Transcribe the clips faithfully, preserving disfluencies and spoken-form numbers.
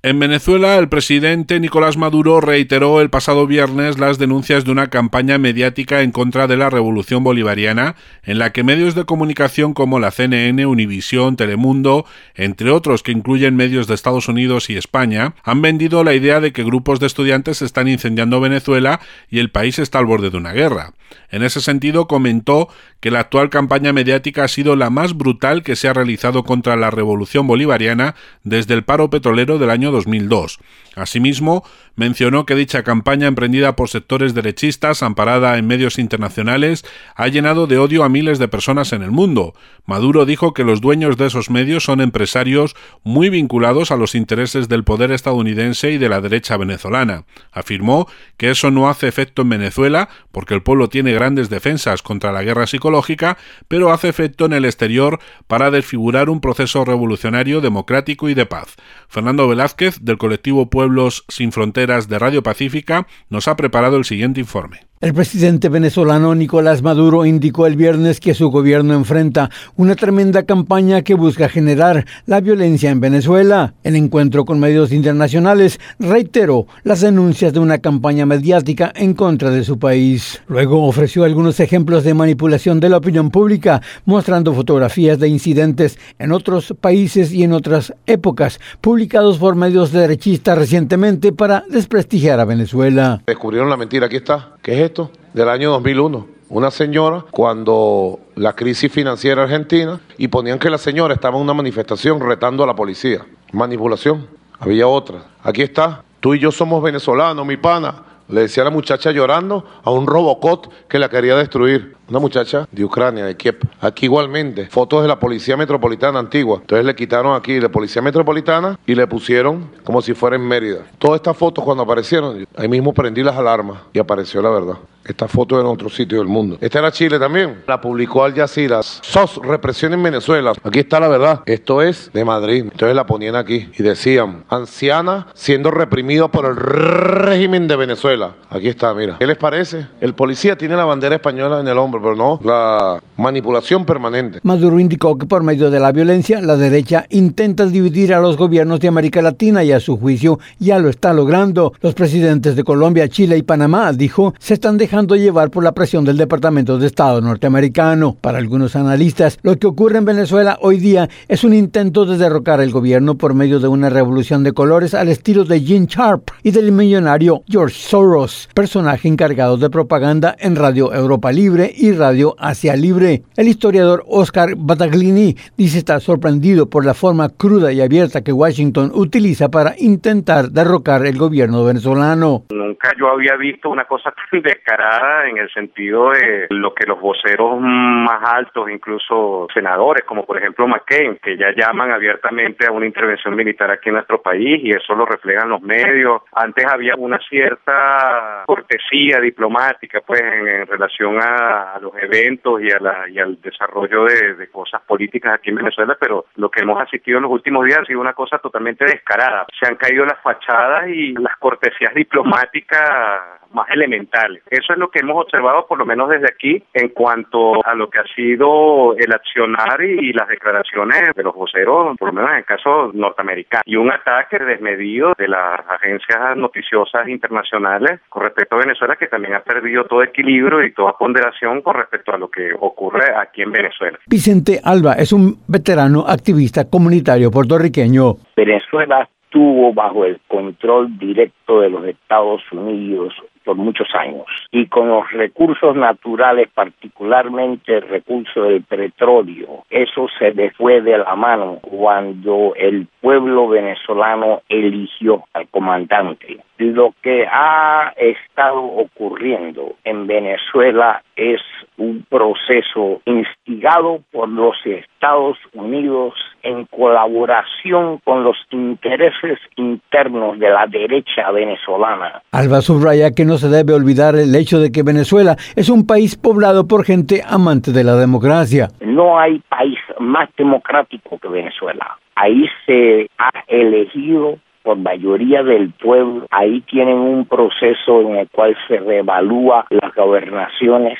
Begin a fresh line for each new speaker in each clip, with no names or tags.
En Venezuela, el presidente Nicolás Maduro reiteró el pasado viernes las denuncias de una campaña mediática en contra de la revolución bolivariana, en la que medios de comunicación como la C N N, Univisión, Telemundo, entre otros que incluyen medios de Estados Unidos y España, han vendido la idea de que grupos de estudiantes están incendiando Venezuela y el país está al borde de una guerra. En ese sentido, comentó que la actual campaña mediática ha sido la más brutal que se ha realizado contra la revolución bolivariana desde el paro petrolero del año dos mil dos. Asimismo, mencionó que dicha campaña emprendida por sectores derechistas, amparada en medios internacionales, ha llenado de odio a miles de personas en el mundo. Maduro dijo que los dueños de esos medios son empresarios muy vinculados a los intereses del poder estadounidense y de la derecha venezolana. Afirmó que eso no hace efecto en Venezuela porque el pueblo tiene grandes defensas contra la guerra psicológica, pero hace efecto en el exterior para desfigurar un proceso revolucionario, democrático y de paz. Fernando Velázquez, del colectivo Pueblos Sin Fronteras de Radio Pacífica, nos ha preparado el siguiente informe.
El presidente venezolano Nicolás Maduro indicó el viernes que su gobierno enfrenta una tremenda campaña que busca generar la violencia en Venezuela. En encuentro con medios internacionales, reiteró las denuncias de una campaña mediática en contra de su país. Luego ofreció algunos ejemplos de manipulación de la opinión pública, mostrando fotografías de incidentes en otros países y en otras épocas, publicados por medios derechistas recientemente para desprestigiar a Venezuela.
Descubrieron la mentira, aquí está. ¿Qué es esto? Del año dos mil uno. Una señora, cuando la crisis financiera argentina, y ponían que la señora estaba en una manifestación retando a la policía. Manipulación. Había otra. Aquí está. Tú y yo somos venezolanos, mi pana. Le decía a la muchacha llorando a un Robocop que la quería destruir. Una muchacha de Ucrania, de Kiev. Aquí igualmente, fotos de la Policía Metropolitana antigua. Entonces le quitaron aquí la Policía Metropolitana y le pusieron como si fuera en Mérida. Todas estas fotos cuando aparecieron, ahí mismo prendí las alarmas y apareció la verdad. Estas fotos eran en otro sitio del mundo. Esta era Chile también. La publicó Al Jazeera. S O S, represión en Venezuela. Aquí está la verdad. Esto es de Madrid. Entonces la ponían aquí y decían, anciana siendo reprimida por el régimen de Venezuela. Aquí está, mira. ¿Qué les parece? El policía tiene la bandera española en el hombro, pero no la manipulación permanente.
Maduro indicó que por medio de la violencia, la derecha intenta dividir a los gobiernos de América Latina y a su juicio ya lo está logrando. Los presidentes de Colombia, Chile y Panamá, dijo, se están dejando llevar por la presión del Departamento de Estado norteamericano. Para algunos analistas, lo que ocurre en Venezuela hoy día es un intento de derrocar el gobierno por medio de una revolución de colores al estilo de Gene Sharp y del millonario George Soros, personaje encargado de propaganda en Radio Europa Libre y Radio Asia Libre. El historiador Oscar Battaglini dice estar sorprendido por la forma cruda y abierta que Washington utiliza para intentar derrocar el gobierno venezolano.
Nunca yo había visto una cosa tan descarada en el sentido de lo que los voceros más altos, incluso senadores, como por ejemplo McCain, que ya llaman abiertamente a una intervención militar aquí en nuestro país y eso lo reflejan los medios. Antes había una cierta cortesía diplomática pues en, en relación a, a los eventos y, a la, y al desarrollo de, de cosas políticas aquí en Venezuela, pero lo que hemos asistido en los últimos días ha sido una cosa totalmente descarada. Se han caído las fachadas y las cortesías diplomáticas más elementales. Eso es lo que hemos observado, por lo menos desde aquí, en cuanto a lo que ha sido el accionar y las declaraciones de los voceros, por lo menos en el caso norteamericano. Y un ataque desmedido de las agencias noticiosas internacionales con respecto a Venezuela, que también ha perdido todo equilibrio y toda ponderación con respecto a lo que ocurre aquí en Venezuela.
Vicente Alba es un veterano activista comunitario puertorriqueño.
Venezuela estuvo bajo el control directo de los Estados Unidos por muchos años y con los recursos naturales, particularmente el recurso del petróleo, eso se le fue de la mano cuando el pueblo venezolano eligió al comandante. Lo que ha estado ocurriendo en Venezuela es un proceso instigado por los Estados Unidos en colaboración con los intereses internos de la derecha venezolana.
Alba subraya que no se debe olvidar el hecho de que Venezuela es un país poblado por gente amante de la democracia.
No hay país más democrático que Venezuela. Ahí se ha elegido por mayoría del pueblo. Ahí tienen un proceso en el cual se reevalúa las gobernaciones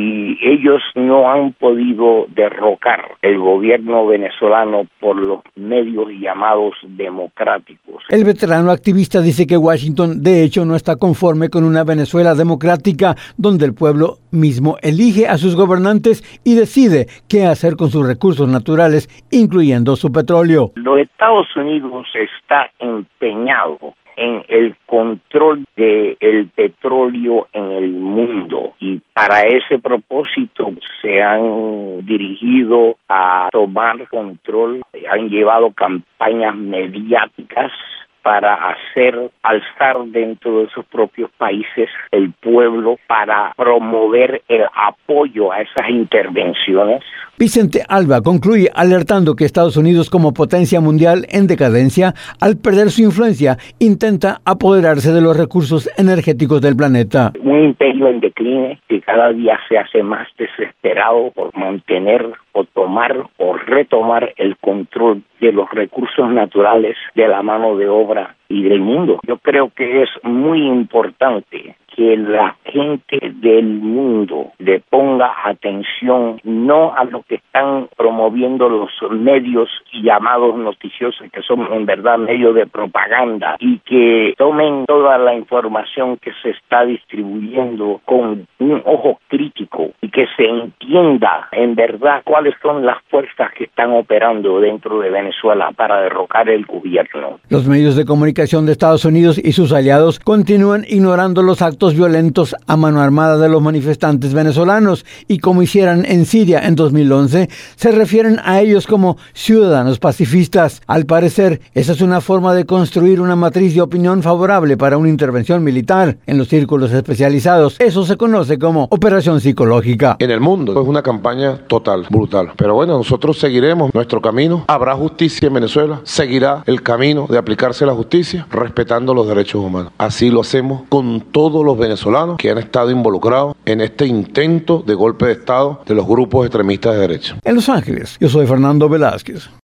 y ellos no han podido derrocar el gobierno venezolano por los medios llamados democráticos.
El veterano activista dice que Washington de hecho no está conforme con una Venezuela democrática donde el pueblo mismo elige a sus gobernantes y decide qué hacer con sus recursos naturales, incluyendo su petróleo.
Los Estados Unidos está empeñado en el control del petróleo en el mundo y para ese propósito se han dirigido a tomar control, han llevado campañas mediáticas para hacer alzar dentro de sus propios países el pueblo para promover el apoyo a esas intervenciones.
Vicente Alba concluye alertando que Estados Unidos, como potencia mundial en decadencia, al perder su influencia, intenta apoderarse de los recursos energéticos del planeta.
Un imperio en decline que cada día se hace más desesperado por mantener o tomar o retomar el control de los recursos naturales, de la mano de obra y del mundo. Yo creo que es muy importante que la gente del mundo le ponga atención no a lo que están promoviendo los medios llamados noticiosos, que son en verdad medios de propaganda, y que tomen toda la información que se está distribuyendo con un ojo crítico y que se entienda en verdad cuáles son las fuerzas que están operando dentro de Venezuela para derrocar el gobierno.
Los medios de comunicación de Estados Unidos y sus aliados continúan ignorando los actos violentos a mano armada de los manifestantes venezolanos y, como hicieron en Siria en dos mil once, se refieren a ellos como ciudadanos pacifistas. Al parecer, esa es una forma de construir una matriz de opinión favorable para una intervención militar. En los círculos especializados, eso se conoce como operación psicológica.
En el mundo es una campaña total, brutal. Pero bueno, nosotros seguiremos nuestro camino. Habrá justicia en Venezuela, seguirá el camino de aplicarse la justicia, respetando los derechos humanos. Así lo hacemos con todos los venezolanos que han estado involucrados en este intento de golpe de Estado de los grupos extremistas de derecha.
En Los Ángeles, yo soy Fernando Velázquez.